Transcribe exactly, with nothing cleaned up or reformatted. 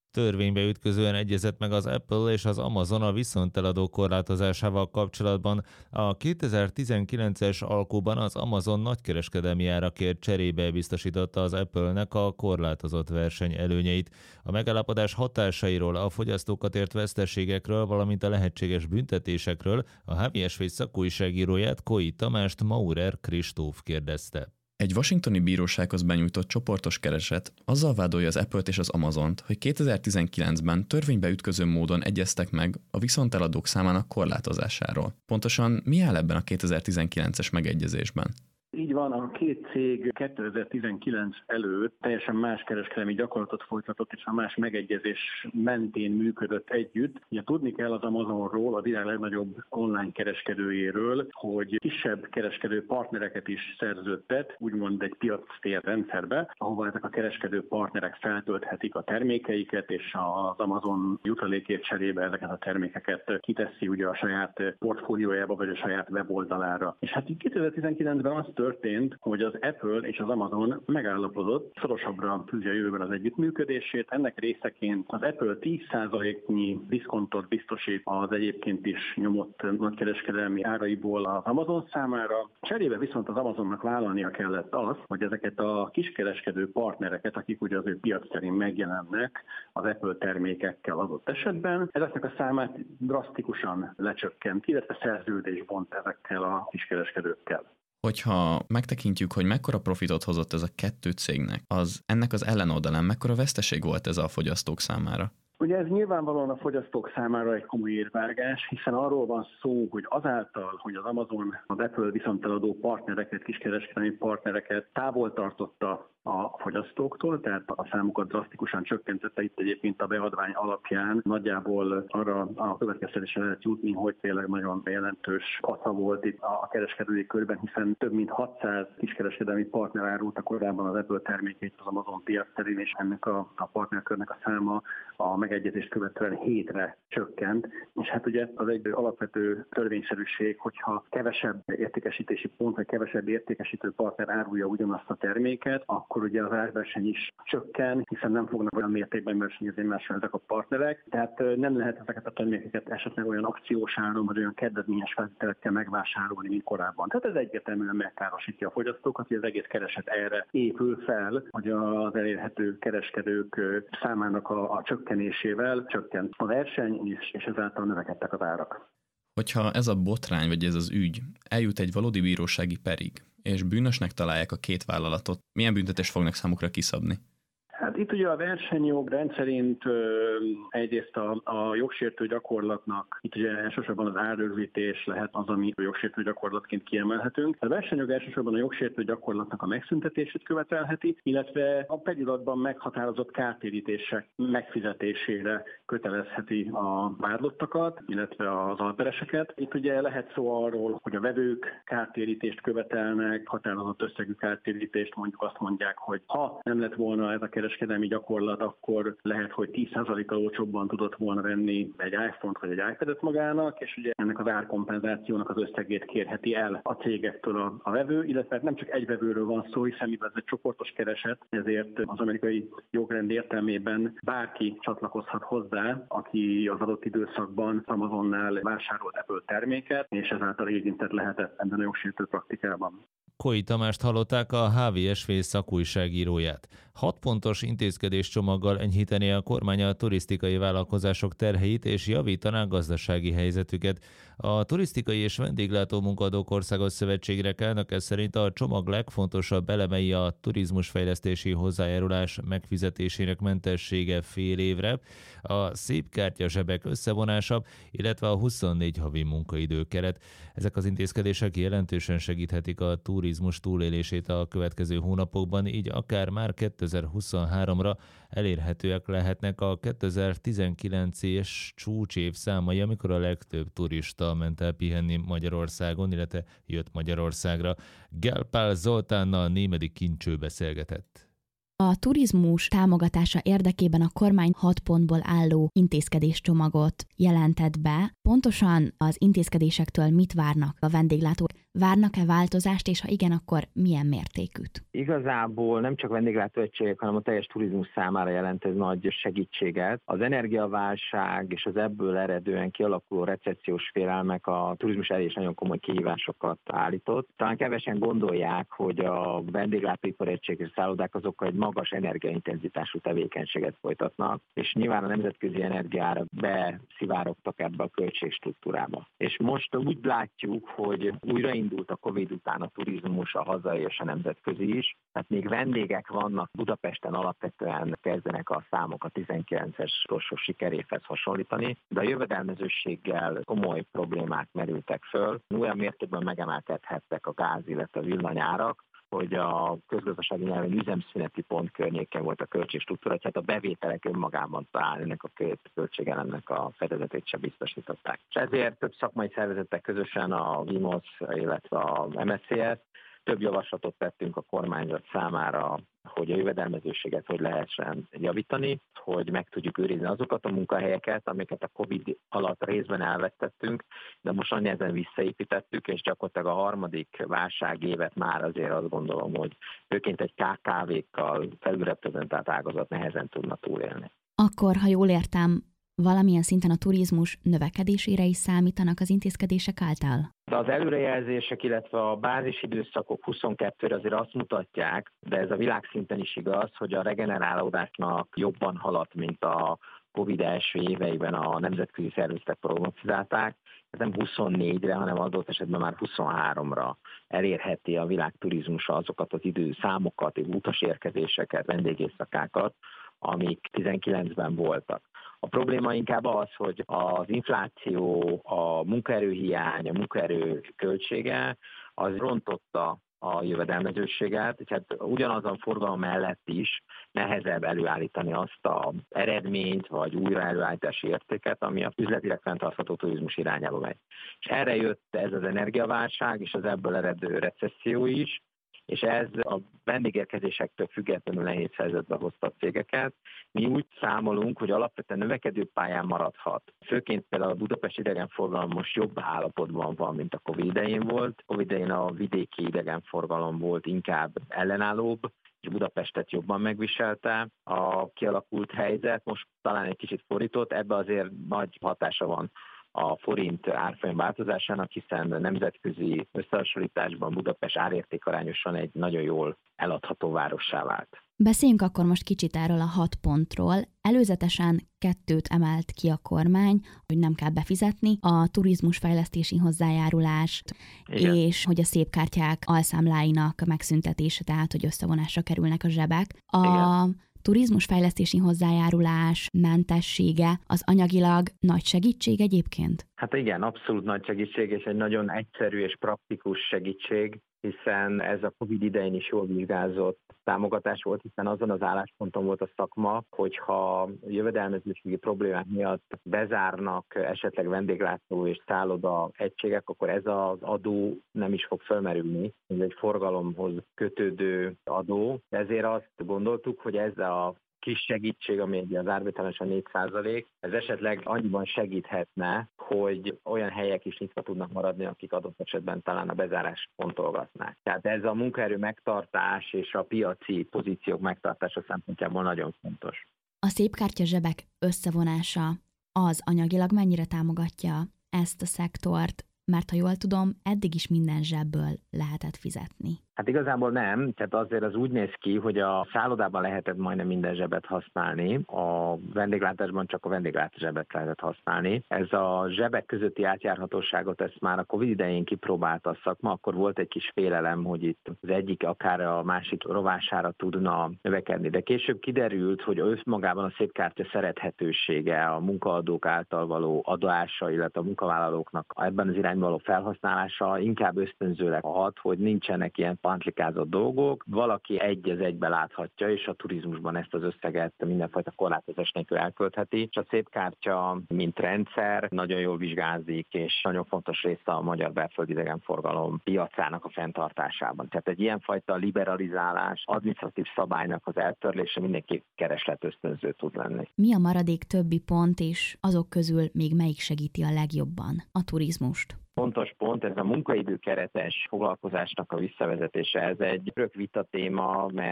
Törvénybe ütközően egyezett meg az Apple és az Amazon a viszonteladó korlátozásával kapcsolatban. A kétezer-tizenkilences alkuban az Amazon nagykereskedelmi árakért cserébe biztosította az Apple-nek a korlátozott verseny előnyeit. A megállapodás hatásairól, a fogyasztókat ért veszteségekről, valamint a lehetséges büntetésekről a há vé es vé szakújságíróját, Koi Tamást Maurer Kristóf kérdezte. Egy washingtoni bírósághoz benyújtott csoportos kereset azzal vádolja az Apple-t és az Amazont, hogy kétezer-tizenkilencben törvénybe ütköző módon egyeztek meg a viszonteladók számának korlátozásáról. Pontosan mi áll ebben a kétezer-tizenkilences megegyezésben? Így van, a két cég kétezer-tizenkilenc előtt teljesen más kereskedelmi gyakorlatot folytatott, és a más megegyezés mentén működött együtt. Ugye tudni kell az Amazonról, a világ legnagyobb online kereskedőjéről, hogy kisebb kereskedő partnereket is szerződtet, úgymond egy piactér rendszerbe, ahova ezek a kereskedő partnerek feltölthetik a termékeiket, és az Amazon jutalékért cserébe ezeket a termékeket kiteszi ugye a saját portfóliójába, vagy a saját weboldalára. És hát kétezer-tizenkilencben az történt, hogy az Apple és az Amazon megállapodott, szorosabbra fűzi a jövőben az együttműködését. Ennek részeként az Apple tíz százaléknyi diszkontot biztosít az egyébként is nyomott nagykereskedelmi áraiból az Amazon számára. Cserébe viszont az Amazonnak vállalnia kellett az, hogy ezeket a kiskereskedő partnereket, akik ugye az ő piac terén megjelennek az Apple termékekkel adott esetben, ezeknek a számát drasztikusan lecsökkent, illetve szerződés bont ezekkel a kiskereskedőkkel. Hogyha megtekintjük, hogy mekkora profitot hozott ez a kettő cégnek, az ennek az ellenoldalán mekkora veszteség volt ez a fogyasztók számára? Ugye ez nyilvánvalóan a fogyasztók számára egy komoly érvágás, hiszen arról van szó, hogy azáltal, hogy az Amazon az Apple viszonteladó partnereket, kiskereskedelmi partnereket távol tartotta a fogyasztóktól, tehát a számukat drasztikusan csökkentette. Itt egyébként a beadvány alapján nagyjából arra a következtetésre lehet jutni, hogy tényleg nagyon jelentős kassa volt itt a kereskedői körben, hiszen több mint hatszáz kiskereskedelmi partner árulta korábban az Apple termékeit az Amazon piac terén, és ennek a, a partnerkörnek a száma a megegyezést követően hétre csökkent. És hát ugye az egy alapvető törvényszerűség, hogyha kevesebb értékesítési pont, vagy kevesebb értékesítő partner árulja ugyanazt a terméket, akkor ugye az árverseny is csökken, hiszen nem fognak olyan mértékben versenyezni egymással ezek a partnerek. Tehát nem lehet ezeket a termékeket esetleg olyan akciós áron, vagy olyan kedvezményes feltételekkel megvásárolni, mint korábban. Tehát ez egyértelműen megkárosítja a fogyasztókat, hogy az egész kereset erre épül fel, hogy az elérhető kereskedők számának a, a csökkenésével csökkent a verseny, és, és ezáltal növekedtek az árak. Hogyha ez a botrány, vagy ez az ügy eljut egy valódi bírósági perig, és bűnösnek találják a két vállalatot, milyen büntetést fognak számukra kiszabni? Hát itt ugye a versenyjog rendszerint ö, egyrészt a, a jogsértő gyakorlatnak, itt ugye elsősorban az árrögzítés lehet az, ami a jogsértő gyakorlatként kiemelhetünk. A versenyjog elsősorban a jogsértő gyakorlatnak a megszüntetését követelheti, illetve a pegiratban meghatározott kártérítések megfizetésére kötelezheti a vádlottakat, illetve az alpereseket. Itt ugye lehet szó arról, hogy a vevők kártérítést követelnek, határozott összegű kártérítést, mondjuk azt mondják, hogy ha nem lett volna ez a kereskedelmi gyakorlat, akkor lehet, hogy tíz százalékkal olcsóbban tudott volna venni egy iPhone-t vagy egy iPad-et magának, és ugye ennek az árkompenzációnak az összegét kérheti el a cégektől a, a vevő, illetve nem csak egy vevőről van szó, hiszen mivel ez egy csoportos kereset, ezért az amerikai jogrend értelmében bárki csatlakozhat hozzá, aki az adott időszakban Amazonnál vásárolt Apple terméket, és ezáltal érintett lehetett ebben a jogsértő praktikában. Koi Tamást hallották, a há vé es vé szakújságíróját. Hat pontos intézkedéscsomaggal enyhítené a kormány a turisztikai vállalkozások terheit és javítaná gazdasági helyzetüket. A Turisztikai és Vendéglátó Munkadók Országos Szövetségre elnöke szerint a csomag legfontosabb elemei a turizmusfejlesztési hozzájárulás megfizetésének mentessége fél évre, a szép kártyazsebek összevonása, illetve a huszonnégy havi munkaidőkeret. Ezek az intézkedések jelentősen segíthetik a turizmus túlélését a következő hónapokban, így akár már kétezer-huszonháromra elérhetőek lehetnek a kétezer-tizenkilences csúcsév számai, amikor a legtöbb turista ment el pihenni Magyarországon, illetve jött Magyarországra. Gál Zoltánnal Némedi Kincső beszélgetett. A turizmus támogatása érdekében a kormány hat pontból álló intézkedéscsomagot jelentett be. Pontosan az intézkedésektől mit várnak a vendéglátók? Várnak-e változást, és ha igen, akkor milyen mértékűt? Igazából nem csak vendéglátóegységek, hanem a teljes turizmus számára jelent ez nagy segítséget. Az energiaválság és az ebből eredően kialakuló recessziós félelmek a turizmus elé is nagyon komoly kihívásokat állított. Talán kevesen gondolják, hogy a vendéglátóipari egységek és szállodák azok egy magas energiaintenzitású tevékenységet folytatnak, és nyilván a nemzetközi energiára beszivárogtak ebbe a költségstruktúrába. És most úgy látjuk, hogy újraindult a Covid után a turizmus, a hazai és a nemzetközi is. Tehát még vendégek vannak, Budapesten alapvetően kezdenek a számok a tizenkilences utolsó sikeréhez hasonlítani, de a jövedelmezőséggel komoly problémák merültek föl. Olyan mértékben megemelkedhettek a gáz, illetve a villanyárak, hogy a közgazdasági nyelven üzemszüneti pont környéken volt a költségstruktúra, tehát a bevételek önmagában talán ennek a két költségelemnek a fedezetét sem biztosították. És ezért több szakmai szervezettel közösen a VIMOS, illetve a em es zé es több javaslatot tettünk a kormányzat számára, hogy a jövedelmezőséget hogy lehessen javítani, hogy meg tudjuk őrizni azokat a munkahelyeket, amiket a Covid alatt részben elvesztettünk, de most annyi ezen visszaépítettük, és gyakorlatilag a harmadik válságévet már azért azt gondolom, hogy főként egy ká ká vékkal felülreprezentált ágazat nehezen tudna túlélni. Akkor, ha jól értem, valamilyen szinten a turizmus növekedésére is számítanak az intézkedések által? De az előrejelzések, illetve a bázisidőszakok huszonkettőre azért azt mutatják, de ez a világszinten is igaz, hogy a regenerálódásnak jobban haladt, mint a Covid első éveiben a nemzetközi szervezetek prognosztizálták. Ez nem huszonnégyre, hanem adott esetben már huszonháromra elérheti a világ turizmusa azokat az időszámokat, utasérkezéseket, vendégészakákat, amik tizenkilencben voltak. A probléma inkább az, hogy az infláció, a munkaerőhiány, a munkaerő költsége, az rontotta a jövedelmezőséget, tehát ugyanazon forgalom mellett is nehezebb előállítani azt az eredményt, vagy újra előállítási értéket, ami a üzletileg fenntartható turizmus irányába megy. És erre jött ez az energiaválság, és az ebből eredő recesszió is, és ez a vendégérkezésektől függetlenül nehéz helyzetbe hozta a cégeket. Mi úgy számolunk, hogy alapvetően növekedő pályán maradhat. Főként például a Budapest idegenforgalom most jobb állapotban van, mint a Covid idején volt. Covid idején a vidéki idegenforgalom volt inkább ellenállóbb, és Budapestet jobban megviselte a kialakult helyzet. Most talán egy kicsit fordított, ebbe azért nagy hatása van a forint árfolyam változásának, hiszen nemzetközi összehasonlításban Budapest árértékarányosan egy nagyon jól eladható várossá vált. Beszéljünk akkor most kicsit erről a hat pontról. Előzetesen kettőt emelt ki a kormány, hogy nem kell befizetni, a turizmusfejlesztési hozzájárulást, igen, és hogy a szépkártyák alszámláinak megszüntetése, tehát hogy összevonásra kerülnek a zsebek. A igen. turizmusfejlesztési hozzájárulás mentessége az anyagilag nagy segítség egyébként? Hát igen, abszolút nagy segítség, és egy nagyon egyszerű és praktikus segítség, hiszen ez a Covid idején is jól vizsgázott támogatás volt, hiszen azon az állásponton volt a szakma, hogyha jövedelmezőségi problémák miatt bezárnak esetleg vendéglátó és szálloda egységek, akkor ez az adó nem is fog felmerülni, ez egy forgalomhoz kötődő adó. Ezért azt gondoltuk, hogy ez a kis segítség, ami az árbetelmesen négy százalék, ez esetleg annyiban segíthetne, hogy olyan helyek is nyitva tudnak maradni, akik adott esetben talán a bezárást fontolgatnák. Tehát ez a munkaerő megtartás és a piaci pozíciók megtartása szempontjából nagyon fontos. A szépkártya zsebek összevonása az anyagilag mennyire támogatja ezt a szektort? Mert ha jól tudom, eddig is minden zsebből lehetett fizetni. Hát igazából nem, tehát azért az úgy néz ki, hogy a szállodában lehetett majdnem minden zsebet használni, a vendéglátásban csak a vendéglátás zsebet lehetett használni. Ez a zsebek közötti átjárhatóságot, ezt már a Covid idején kipróbálta a szakma, akkor volt egy kis félelem, hogy itt az egyik akár a másik rovására tudna növekedni. De később kiderült, hogy önmagában a szépkártya szerethetősége, a munkaadók által való adása, illetve a munkavállalóknak ebben az irányban való felhasználása inkább ösztönzőleg hat, hogy nincsenek ilyen pantlikázott dolgok, valaki egy az egybe láthatja, és a turizmusban ezt az összeget mindenfajta korlátozás nélkül elköltheti. És a szépkártya, mint rendszer, nagyon jól vizsgázik, és nagyon fontos része a magyar belföldi idegenforgalom piacának a fenntartásában. Tehát egy ilyenfajta liberalizálás, adminisztratív szabálynak az eltörlése mindenképp keresletösztönző tud lenni. Mi a maradék többi pont, és azok közül még melyik segíti a legjobban a turizmust? fontos pont, ez a munkaidő keretes foglalkozásnak a visszavezetése. Ez egy örök vita téma, mert